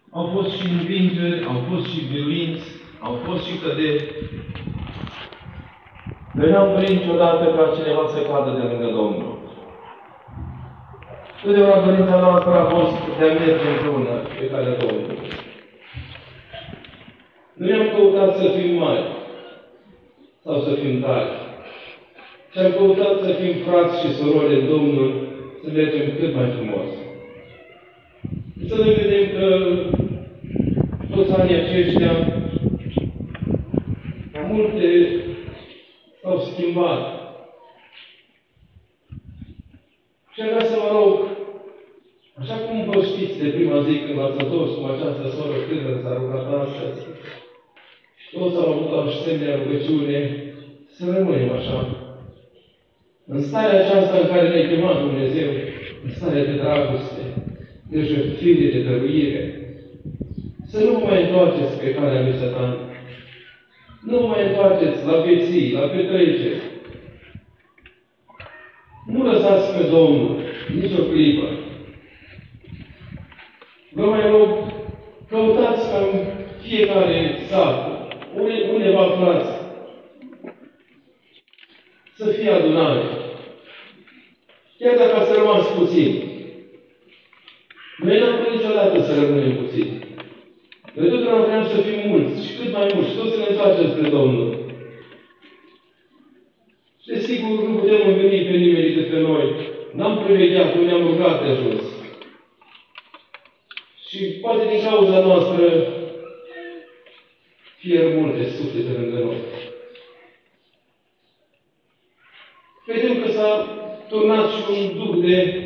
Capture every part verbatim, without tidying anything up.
Au fost și învingeri, au fost și violinți, au fost și căderi. Noi n-am dorit niciodată ca cineva să cadă de lângă Domnul. Totdeauna dorința noastră a fost de a merge împreună pe calea Domnului. Nu ne-am căutat să fim mari sau să fim tari, ci am căutat să fim frați și surori în Domnul, să mergem cât mai frumos. Să ne vedem că toți anii aceștia, multe s-au schimbat. Și am vrea să vă rog, așa cum vă știți de prima zi când v-ați întors cum această soră tânără s-a rugat astăzi, și toți au avut o asemenea rugăciune, să rămânem așa. În starea aceasta în care ne-a chemat Dumnezeu, în starea de dragoste, de jertfire, de dăruire, să nu vă mai întoarceți pe calea lui Satan. Nu vă mai întoarceți la vieții, la petreceri. Nu lăsați pe Domnul nici o clipă. Vă mai rog, căutați ca în fiecare sat, unde vă aflați, să fie adunare. Chiar dacă ați rămas puțin. Noi n-am vrut niciodată să rămânem puțini. Noi totdeauna vreau să fim mulți și cât mai mulți și toți să ne întoarcem spre Domnul. Și desigur nu putem înveni pe nimeni decât pe noi. N-am prevegheat, nu ne-am rugat de ajuns. Și poate din cauza noastră pierd multe suflete lângă noi. Vedem că s-a turnat și un duh de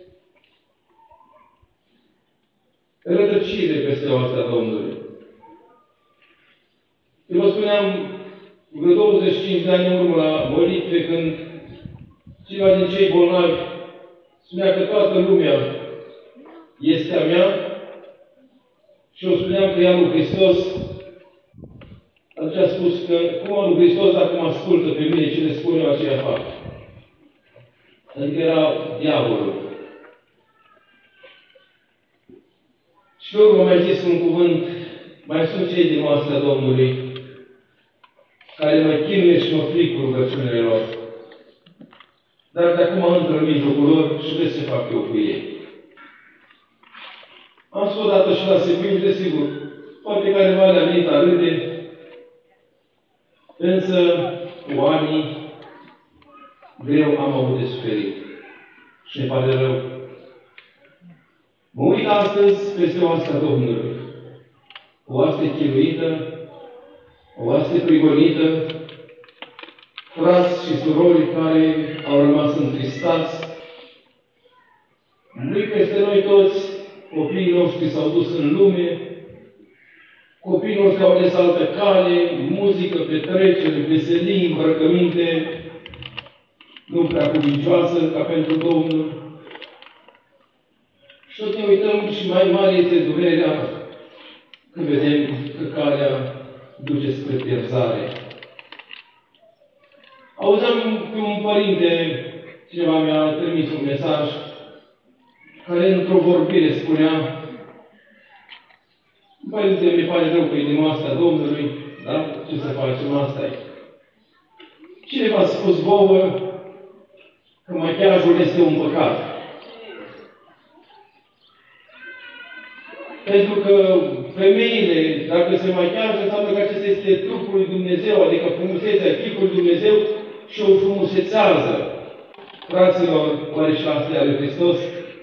rătăcire peste oastea Domnului. Eu vă spuneam, vreo douăzeci și cinci de ani în urmă la molitve, când cineva din cei bolnavi spunea că toată lumea este a mea și eu spuneam că ea lui Hristos, atunci a spus că cum a lui Hristos, dacă mă ascultă pe mine, ce le spun eu, aceea fac. Adică era diavolul. Și pe urmă mai zis un cuvânt, mai sunt cei din oastea Domnului, care mă chinuie și mă fric cu rugăciunile lor. Dar de acum intră în mijlocul lor și vezi ce fac eu cu ei. Am spus odată și la seminci, desigur, poate careva le-a venit a râde, însă cu anii greu am avut de suferit. Și ne pare rău. Mă uit astăzi peste oastea Domnului. O oaste chinuită, o oaste prigonită, frați și surori care au rămas întristați. Nu-i peste noi toți, copiii noștri s-au dus în lume, copiii noștri au ales altă cale, muzică, petrecere, veselii, îmbrăcăminte, nu prea cuvincioasă ca pentru Domnul. Și tot ne uităm și mai mare este durerea când vedem că calea duce spre pierzare. Auzeam pe un părinte, cineva mi-a trimis un mesaj, care într-o vorbire spunea: părinte, mi pare rău că e din oastea Domnului, da? Ce să facem, asta e. Cine v-a spus vouă că machiajul este un păcat? Pentru că femeile, dacă se machează, înseamnă că acesta este trupul lui Dumnezeu, adică frumusețea chipului lui Dumnezeu și o frumusețează. Fraților, oare și asta e lui Hristos?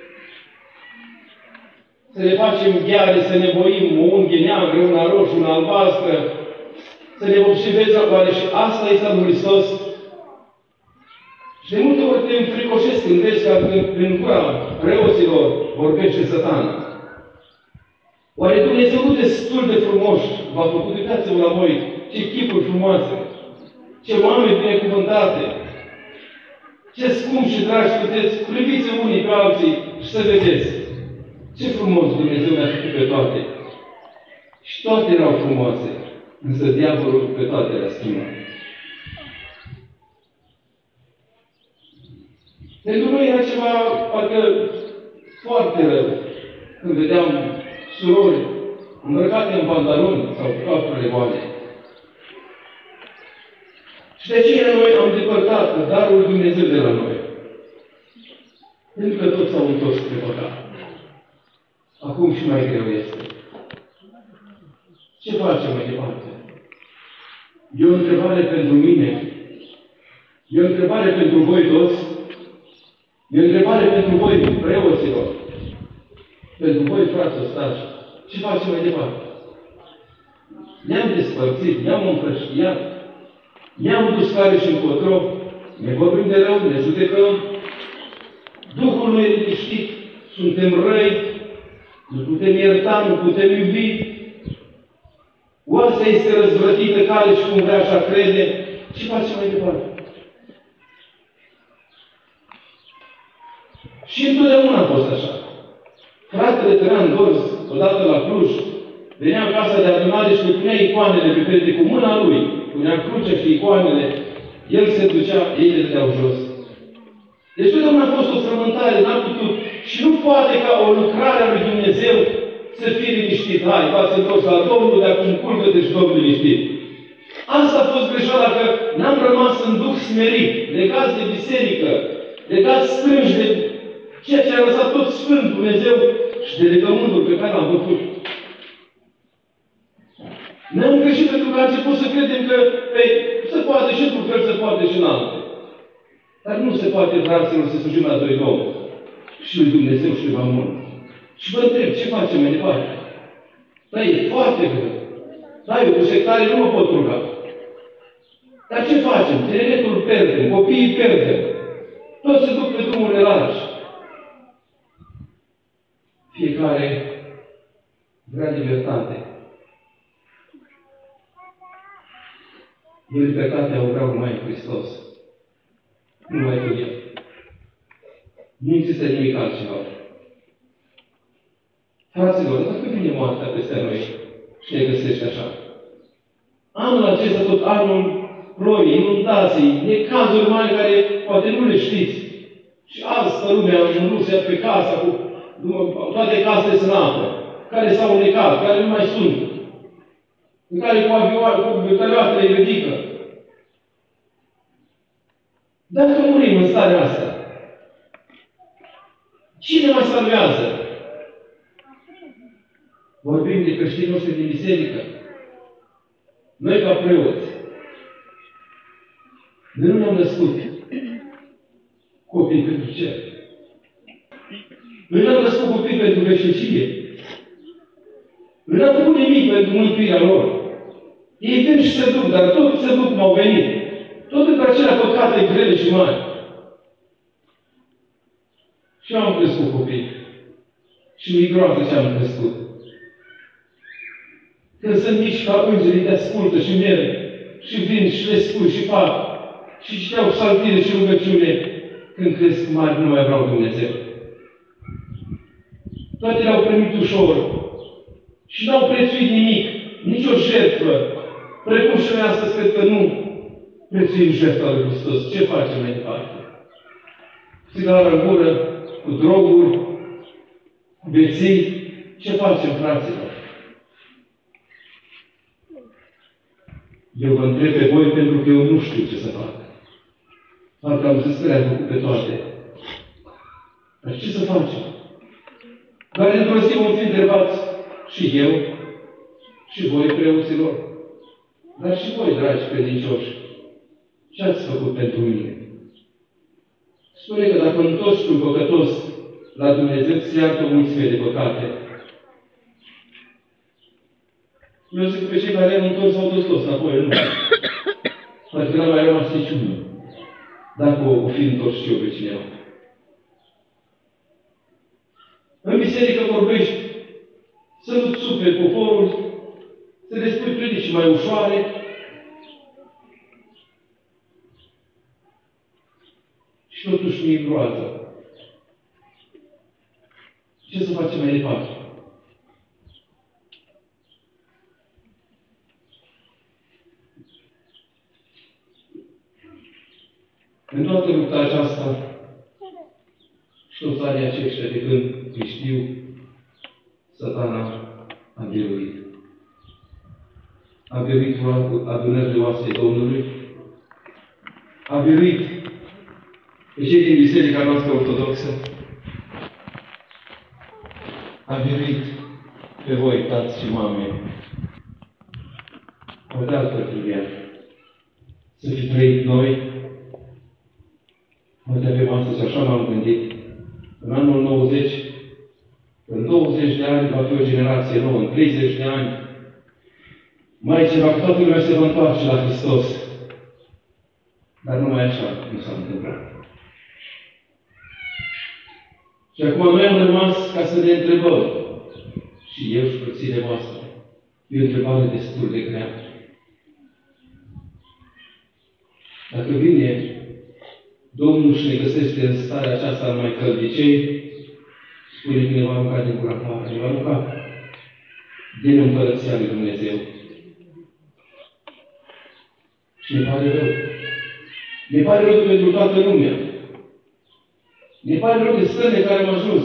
Să ne facem gheare, să ne boim o unghie neagră, una roșie, una albastră, să ne vopsivezi, oare și asta este al lui Hristos? Și de multe ori te înfricoșesc când vezi că prin gura preoților vorbește Satana. Oare Dumnezeu nu destul de frumos v-a făcut? Uitați-vă la voi, ce chipuri frumoase, ce oameni binecuvântate, ce scumpi și dragi puteți, priviți unii pe alții și să vedeți ce frumos Dumnezeu ne-a făcut pe toate. Și toate erau frumoase, însă diavolul pe toate le-a schimbat. Pentru noi era ceva, parcă, foarte rău, când vedeam surori îmbrăcate în pantaloni sau capuri goale. Și de aceea noi am depărtat darul Dumnezeu de la noi. Pentru că toți s-au întors spre păcat. Acum și mai greu este. Ce facem mai departe? E o întrebare pentru mine. E o întrebare pentru voi toți. E o întrebare pentru voi, preoților. Pentru voi, frați ostași. Ce facem mai departe? Ne-am despărțit, ne-am împrăștiat, ne-am dus care și încotro, ne vorbim de rău, ne judecăm, Duhul nu e liniștit, suntem răi, nu putem ierta, nu putem iubi. Oasea este răzvrătită care și cum vrea așa crede. Ce facem mai departe? Și întotdeauna a fost așa. Fratele Traian Gorz, odată la Cluj, venea în casa de adunare și le punea icoanele pe perete cu mâna lui. Punea crucea și icoanele. El se ducea, ei le dădeau jos. Deci totdeauna a fost o frământare, n-a putut. Și nu poate ca o lucrare a lui Dumnezeu să fie liniștit. Hai, v-ați întors la Domnul, de acum culcă-te și Domnul liniștit. Asta a fost greșeala, că n-am rămas în duh smerit, legați de biserică, legați strânși de ceea ce a lăsat tot Sfânt Dumnezeu și de legământul pe care l-am făcut. Ne-am greșit pentru că a început să credem că pe, se poate și într-un fel, se poate și în alte. Dar nu se poate, fraților, să slujim la doi Domnul. Și lui Dumnezeu și lui Mamon. Și vă întreb, ce facem mai departe? Da, e foarte greu. Da, eu cu sectare nu mă pot ruga. Dar ce facem? Tineretul pierdem, copiii pierdem. Toți se duc pe drumurile largi. Fiecare vrea libertate. Eu libertatea o vreau numai în Hristos. Nu mai cu El. Nu există nimic altceva. Fraților, dacă vine moartea peste noi și ne găsește așa, anul acesta, tot anul ploii, inundații, necazuri mari care poate nu le știți. Și azi, pe lumea, în Rusia, pe casa, cu toate casele sunt apă, care s-au necat, care nu mai sunt, în care cu avioane, cu vertoarele îi ridică. Dacă murim în starea asta, cine mai salvează? Vorbim de creștinii noștri din biserică. Noi ca preoți. Noi nu ne-am născut copii pentru cer. Noi ne-am născut copii pentru veșnicie. Noi n-am făcut nimic pentru mântuirea lor. Ei vin și se duc, dar tot se duc cum au venit. Tot între acelea păcate grele și mari. Și eu am crescut copii. Și mi-e groază ce am crescut. Când sunt mici ca îngerii, te ascultă și merg. Și vin și le spui și fac. Și citeau psaltire și rugăciune. Când cresc mari, nu mai vreau Dumnezeu. Toate le-au primit ușor. Și n-au prețuit nimic. Nici o jertfă. Precum și noi astăzi cred că nu prețuim jertfa lui Hristos. Ce facem mai departe? Țigară în gură, cu droguri, cu beții. Ce facem, fraților? Eu vă întreb pe voi pentru că eu nu știu ce să fac. Parcă am zis că le-am făcut pe toate. Dar ce să facem? Dar într-o zi vom fi întrebați și eu, și voi, preoților, dar și voi, dragi credincioși, ce ați făcut pentru mine? Spune că dacă întorci un păcătos la Dumnezeu, ți iartă o mulțime de păcate. Eu zic că pe cei care am întors s-au dus toți înapoi, nu. Poate că n-a mai rămas niciunul. Dacă o, o fi întors și eu pe cineva. În biserică vorbești să nu-ți suferi poporul, să le spui predici mai ușoare. Și totuși mi-e groază. Ce să facem mai departe? În toată lupta aceasta, și toți anii aceștia de când îi știu, Satana a biruit. a biruit adunările oasei Domnului, a biruit pe cei din Biserica noastră ortodoxă, a biruit pe voi, tați și mame, o de altfel trebuia să fi trăit noi. Poate avem astăzi, așa m-am gândit, în anul nouăzeci, în douăzeci de ani va fi o generație nouă, în treizeci de ani, mai ceva, că toată lumea se va întoarce la Hristos. Dar numai așa nu s-a întâmplat. Și acum noi am rămas ca să ne întrebăm, și eu și frățile voastre, e o întrebare destul de grea. Dacă vine Domnul și ne găsește în starea aceasta mai căldicei, spune că ne va arunca din gura afară, ne va arunca din Împărăția lui Dumnezeu. Și ne pare rău. Ne pare rău pentru toată lumea. Ne pare rău de stările care am ajuns.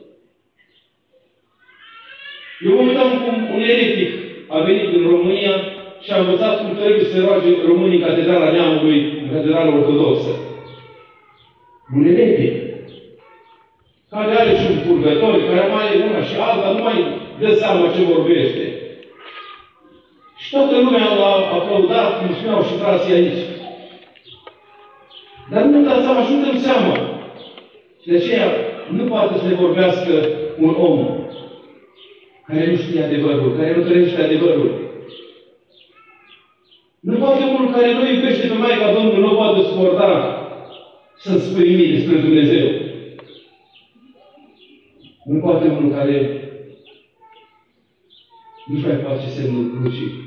Eu mă uitam cum un eretic a venit în România și a învățat cum trebuie să se roage românii în Catedrala Neamului, în Catedrala Ortodoxă. Un eretic, care are și un purgător, care mai are una și alta, nu mai dă seama ce vorbește. Și toată lumea l-a aplaudat, cum spuneau și frații aici. Dar nu dați seama și nu dăm seama. Și de aceea nu poate să ne vorbească un om care nu știe adevărul, care nu trăiește adevărul. Nu poate unul care nu iubește pe Maica Domnului, nu poate suporta să-ți spui mie despre Dumnezeu. Nu poate unul care nu-și mai face semnul crucii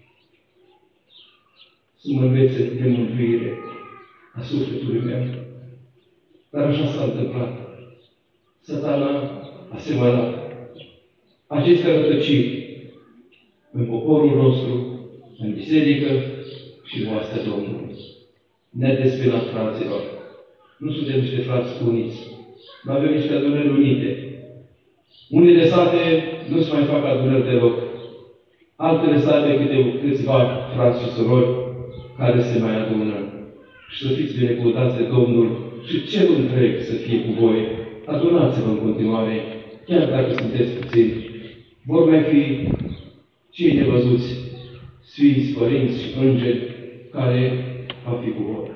să mă învețe de mântuire a sufletului meu. Dar așa s-a întâmplat. Satana a semănat aceste rătăciri în poporul nostru, în biserică și în oastea Domnului. Ne-a despinat, fraților. Nu suntem niște frați uniți. Nu avem niște adunări unite. Unele sate nu se mai fac adunări deloc. Altele sate câte câțiva frați și surori care se mai adună. Și să fiți binecuvântați de Domnul și cerul întreg să fie cu voi. Adunați-vă în continuare, chiar dacă sunteți puțini. Vor mai fi cei nevăzuți, sfinți, părinți și îngeri care va fi cu voi.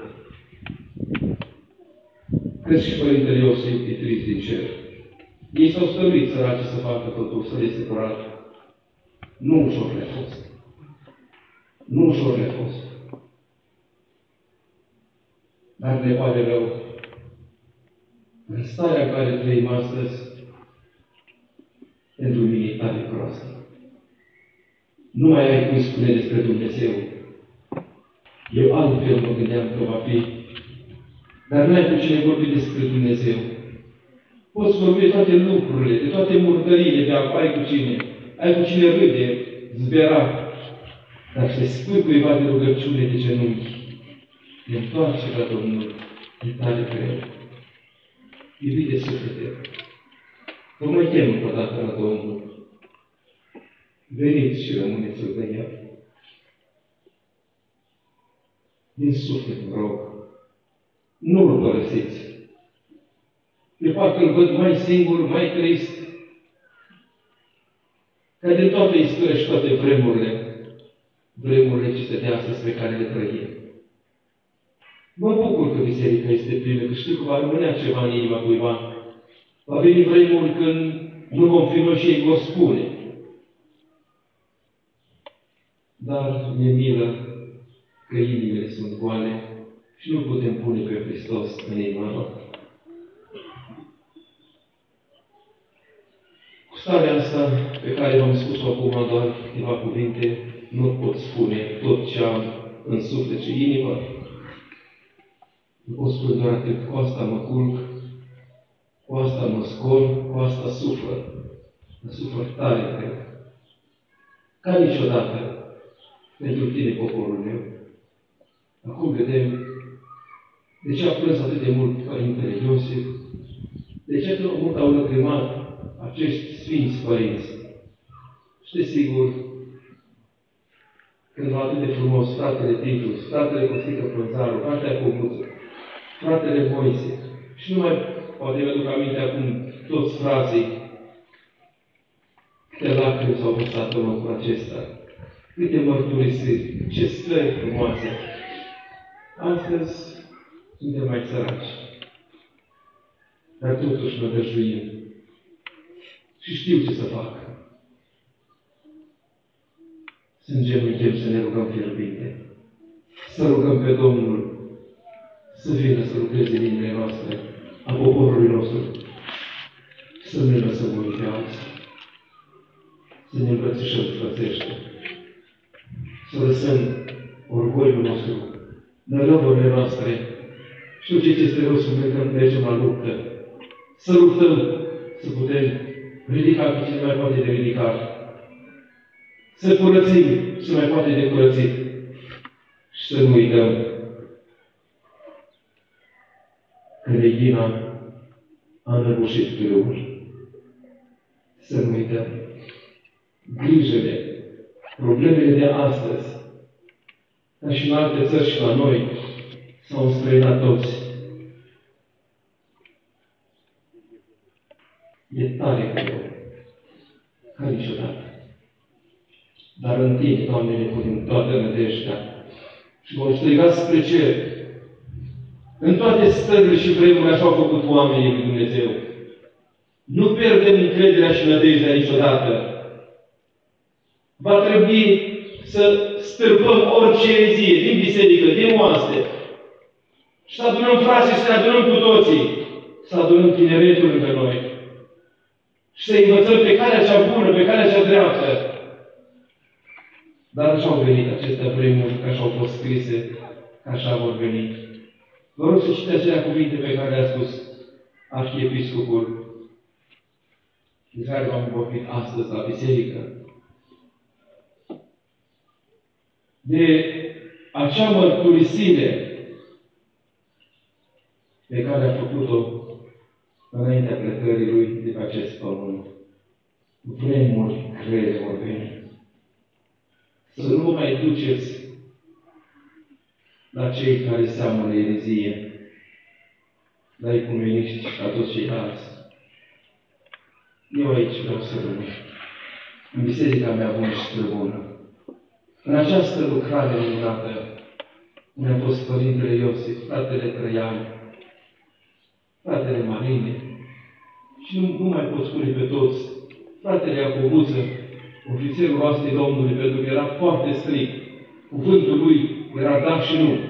Cred și Părintele Iosif e trist din cer. Ei s-au stăruit săraci să facă totul, să le separat. Nu ușor le-a fost. Nu ușor le-a fost. Dar ne pare rău. În starea în care trăim astăzi, pentru mine e tare proastă. Nu mai ai cum spune despre Dumnezeu. Eu altfel mă gândeam că va fi. Dar nu ai cu cine vorbi despre Dumnezeu. Poți vorbi de toate lucrurile, de toate murdările de acolo, ai cu cine. Ai cu cine râde, zbera. Dar să spui cuiva de rugăciune de genunchi, de întoarce la Domnul, e tare greu. Iubite suflete, vă mai chem încă o dată la Domnul. Veniți și rămâneți lângă El. Din suflet, vă rog, nu-L părăsiți. De parcă îl văd mai singur, mai trist, ca de toată istoria și toate vremurile, vremurile ce de astăzi pe care le trăim. Mă bucur că biserica este plină, că știu că va rămânea ceva în inima cuiva. Va veni vremuri când nu vom fi noi și ei vor spune. Dar mi-e milă că inimile sunt goale și nu putem pune pe Hristos în inima noastră. Cu starea asta pe care v-am spus-o acum doar câteva cuvinte, nu pot spune tot ce am în suflet și inimă. Nu pot spune doar atât, cu asta mă culc, cu asta mă scol, cu asta sufăr. Mă sufăr tare, cred. Ca niciodată pentru tine, poporul meu. Acum vedem de ce a plâns atât de mult Părintele Iosif, de ce atât de mult au lăcrimat acești sfinți părinți. Și desigur cândva atât de frumos, fratele Titus, fratele Costică Pânzaru, fratele Comuță, fratele Moise. Și nu mai poate mi-aduc aminte acum toți frații, câte lacrimi s-au vărsat în locul acesta, câte mărturisiri, ce stări frumoase. Astăzi suntem mai săraci, dar totuși mă dăjduim și știu ce să fac. Sângem în chem să ne rugăm fierbinte, să rugăm pe Domnul să vină să lucreze în inimile noastre, a poporului nostru, să nu ne lăsăm unii pe alții, să ne îmbrățișăm frățește, să lăsăm orgoliul nostru, nărăvurile noastre. Știu ce este rău să când mergem la luptă, să luptăm, să putem ridica pe cine mai poate de ridicat, să curățim ce mai poate de curățit și să nu uităm că Regina a înăbușit grâul. Să nu uităm grijele, problemele de astăzi, ca și în alte țări și la noi, s-au înstrăinat toți. E tare greu, ca niciodată. Dar în tine, Doamne, ne punem toată nădejdea și vom striga spre cer. În toate stările și vremurile așa au făcut oamenii lui Dumnezeu. Nu pierdem încrederea și nădejdea niciodată. Va trebui să stârpăm orice erezie din biserică, din oaste. Și să adunăm frații și să ne adunăm cu toții. Să adunăm tineretul între noi. Și să învățăm pe calea cea bună, pe calea cea dreaptă. Dar așa au venit acestea vremuri, că așa au fost scrise, că așa vor veni. Vă rog să citiți acelea cuvinte pe care le-a spus arhiepiscopul de care v-am vorbit astăzi la biserică. De acea mărturisire pe care a făcut-o înaintea plecării lui de pe acest pământ. Vremuri grele vor veni. Să nu vă mai duceți la cei care seamănă erezie, la ecumeniști și la toți ceilalți. Eu aici vreau să rămân, în biserica mea bună și străbună. În această lucrare minunată, unde a fost Părintele Iosif, fratele Trăian, fratele Marine, și nu, nu mai pot spune pe toți, fratele Iacobuță, ofițerul oastei Domnului, pentru că era foarte strict. Cuvântul lui era da și nu.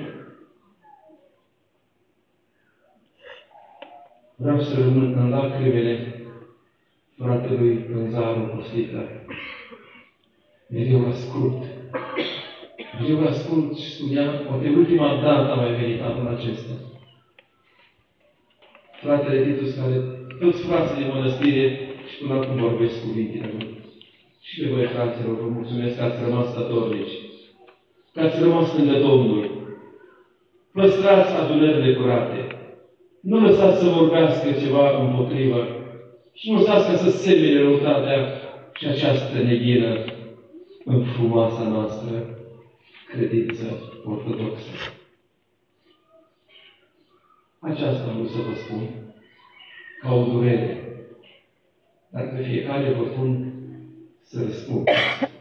Vreau să rămân în lacrimile fratelui Pânzaru Costică. Mereu ascult. Mereu ascult și spunea, poate ultima dată a mai venit anul acesta. Fratele Titus, care toți frații de mănăstire și până acum vorbesc cuvintele lui. Și pe voi, fraților, vă mulțumesc că ați rămas statornici, că ați rămas lângă Domnul. Păstrați adunările curate. Nu lăsați să vorbească ceva împotrivă și nu lăsați ca să semene răutatea și această neghină în frumoasa noastră credință ortodoxă. Aceasta am vrut să vă spun, ca o durere. Dar pe fiecare vă pun să răspund.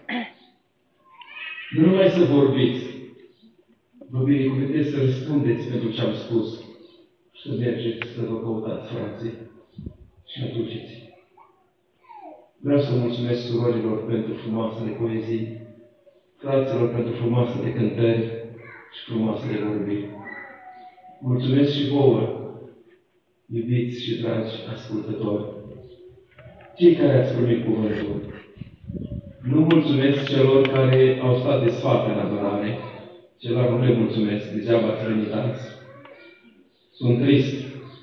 Nu numai să vorbiți, vă binecuvântez să răspundeți pentru ce am spus și să mergeți să vă căutați frații și aduceți. Vreau să mulțumesc surorilor pentru frumoasele poezii, fraților pentru frumoasele cântări și frumoasele vorbiri. Mulțumesc și vouă, iubiți și dragi ascultători, cei care ați primit cuvântul. Nu mulțumesc celor care au stat de sfat în adorare, celor nu le mulțumesc, degeaba ați venit azi. Sunt trist.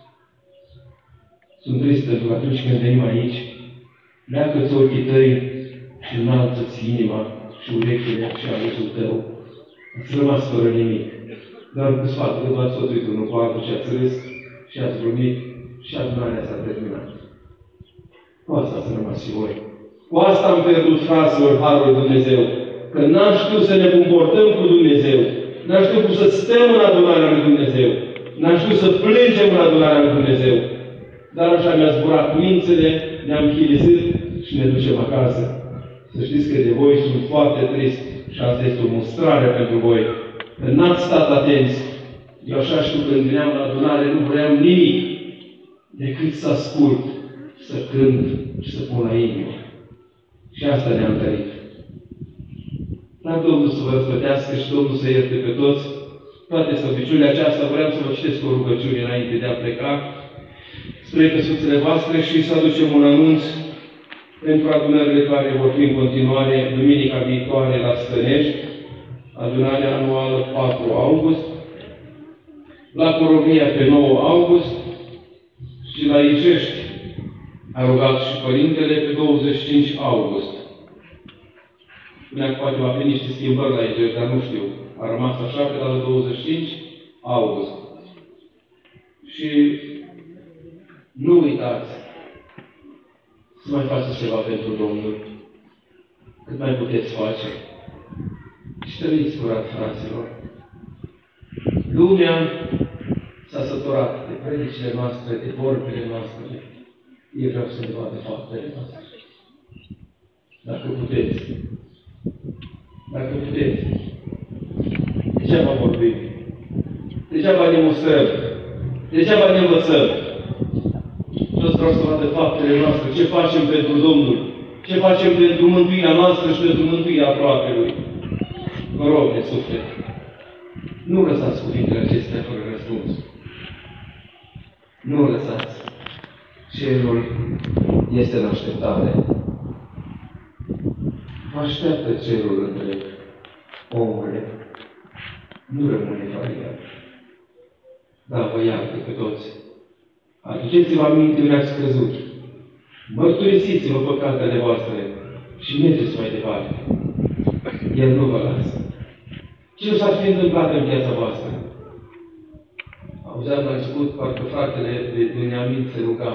Sunt trist pentru că atunci când venim aici, leacă-ți ochii tăi și înalță-ți inima și urechile și auzul tău. Ați rămas fără nimic. Dar cu sfatul că v-ați soțuit unul cu altul și ați râs și ați glumit și adunarea s-a terminat. Cu asta ați rămas și voi. Cu asta am pierdut, fraților, harul lui Dumnezeu. Că n-am știut să ne comportăm cu Dumnezeu. N-am știut cum să stăm în adunarea lui Dumnezeu. N-am știut să plângem în adunarea lui Dumnezeu. Dar așa mi-a zburat mințele, ne-am chilizit și ne ducem acasă. Să știți că de voi sunt foarte trist și asta este o mustrare pentru voi. Că n-ați stat atenți. Eu așa știu că când veneam la adunare nu vreau nimic decât să ascult, să cânt și să pun la inimă. Și asta ne-am trăit. Dar Domnul să vă răspătească și Domnul să ierte pe toți. Toate slăbiciunile aceasta vreau să vă citesc o rugăciune înainte de a pleca spre căsuțele voastre și să aducem un anunț pentru adunările care vor fi în continuare duminica viitoare la Stănești, adunarea anuală patru august, la Corovia pe nouă august și la Icești a rugat și Părintele pe douăzeci și cinci august. Spunea că poate va fi niște schimbări la Icești, dar nu știu. A rămas așa pe data douăzeci și cinci august. Și nu uitați să mai faceți ceva pentru Domnul. Cât mai puteți face. Și trăiți curat, fraților. Lumea s-a săturat de predicile noastre, de vorbile noastre. Eu vreau să ne vadă faptele noastre. Dacă puteți. Dacă puteți. Degeaba vorbim. Degeaba ne mustrăm. Degeaba ne învățăm. Toți vreau să vadă faptele noastre. Ce facem pentru Domnul. Ce facem pentru mântuirea noastră și pentru mântuirea aproapelui. Vă rog de suflet. Nu lăsați cuvintele acestea fără răspuns. Nu lăsați. Cerul este în așteptare. Vă așteaptă cerul întreg. Omule, nu rămâne variat. Dar vă iartă pe toți. Aduceți-vă aminte unde ați crezut. Mărturisiți-vă păcatele voastre și mergeți mai departe. El nu vă lasă. Ce s-ar fi întâmplat în viața voastră? Auzeam la început, parcă fratele de Beniamin se ruga.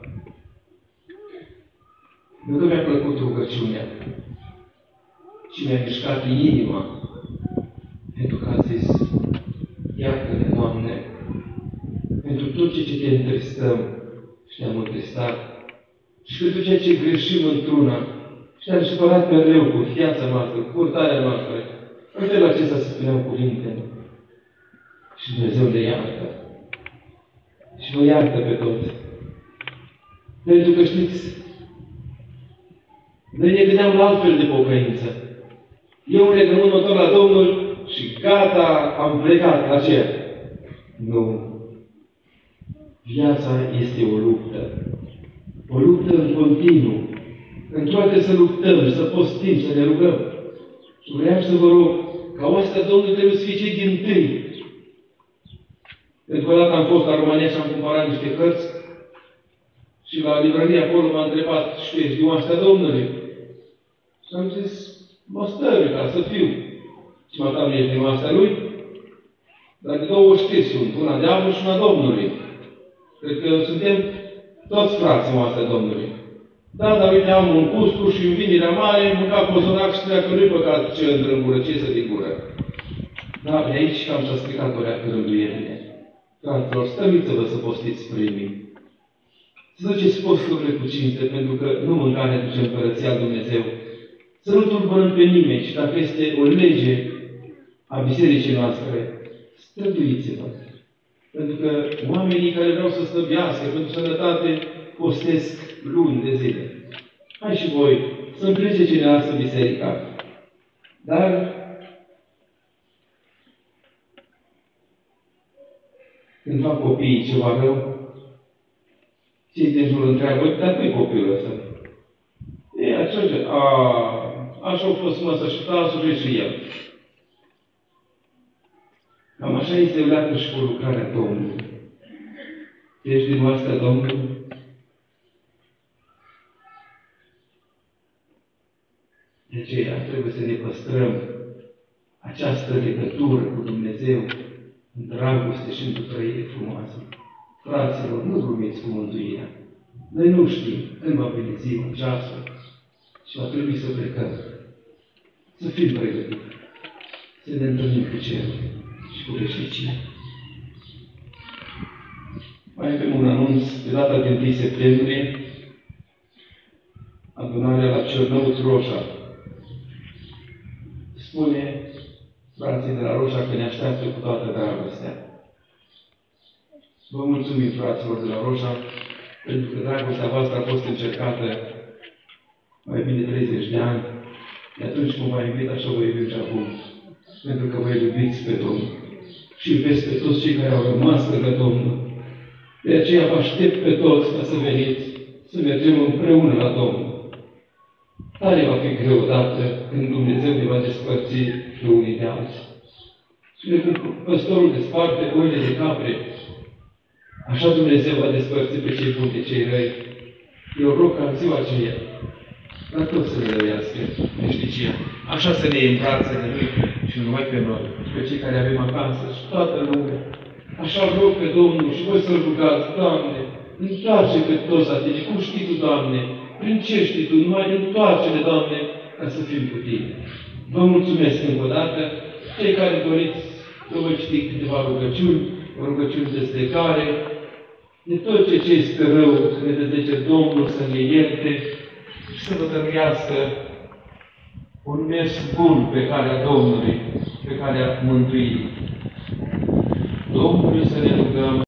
Nu că mi-a plăcut rugăciunea, ci mi-a mișcat inima. Pentru că a zis, iartă-ne, Doamne, pentru tot ce te întristăm și te-am întristat și pentru ceea ce greșim într-una și te-am supărat mereu cu viața noastră, cu purtarea noastră. În felul acesta se spuneau cuvintele. Și Dumnezeu le iartă. Și vă iartă pe toți. Pentru că știți, noi ne gândeam la altfel de pocăință. Eu în legământ mă întorc la Domnul și gata, am plecat la cer. Nu. Viața este o luptă. O luptă în continuu. În toate să luptăm, să postim, să ne rugăm. Și vreau să vă rog, ca oastea Domnului trebuie să fie cei dintâi. Pentru că odată am fost la România și am cumpărat niște cărți și la librăria acolo m-a întrebat, și tu ești din oastea Domnului? Și am zis, mă stări ca să fiu. Și mă nu ești din oastea lui? Dar de două știri sunt, una diavolului și una Domnului. Cred că suntem toți frați în oastea Domnului. Da, dar uite, am un custur și în vinerea mare, mânca cozonac și treacă, nu-i păcat ce intră în gură, ce iese din gură. Da, de aici cam s-a stricat o leacă rânduierile. Fraților, stăriți-vă să postiți primii. Să duceți posturile cu cinste, pentru că nu mâncare duce împărăția lui Dumnezeu. Să nu tulburăm pe nimeni și dacă este o lege a bisericii noastre, străduiți-vă. Pentru că oamenii care vreau să slăbească pentru sănătate postesc luni de zile. Hai și voi să împliniți ce ne lasă biserica. Dar când fac copiii ceva rău, cei din jur întreabă, dar nu-i copilul ăsta? E, așa, a, așa a fost măsa și tasul și el. Cam așa este leacă și cu lucrarea Domnului. Ești din oastea Domnului? De aceea trebuie să ne păstrăm această legătură cu Dumnezeu în dragoste și într-o trăire frumoasă. Fraților, nu glumiți cu mântuirea. Noi nu știm când va veni ziua, ceasul și va trebui să plecăm. să fim pregătiți, să ne întâlnim cu cerul și cu veșnicia. Mai avem un anunț pe data de întâi septembrie, adunarea la Cernăuț Roșa. Spune frații de la Roșa că ne așteaptă cu toată dragostea. Vă mulțumim, fraților de la Roșa, pentru că dragostea voastră a fost încercată mai bine de treizeci de ani. De atunci când v-a iubit, așa vă iubim și acum. Pentru că vă iubiți pe Domnul. Și iubiți pe toți cei care au rămas lângă Domnul. De aceea vă aștept pe toți ca să veniți, să mergem împreună la Domnul. Tare va fi greu odată când Dumnezeu ne va despărți pe unii de alții. Spune cum păstorul desparte oile de capre, așa Dumnezeu va despărți pe cei buni de cei răi. Eu rog ca în ziua aceea, la toți să ne răiască veșnicia. Așa să ne îmbrațe de Lui și numai pe noi, pe cei care avem acasă și toată lumea. Așa rog pe Domnul și voi să-L rugați, Doamne, întoarce pe toți la Tine, cum știi Tu, Doamne, prin ce știi Tu, numai întoarce-ne, Doamne, ca să fim cu Tine. Vă mulțumesc încă o dată, cei care doriți să vă citi câteva rugăciuni, rugăciuni de slecare, de tot ce ce este rău, să ne dezlege Domnul, să ne ierte și să vă dăruiască un mers bun pe calea Domnului, pe calea mântuirii. Domnului să ne rugăm.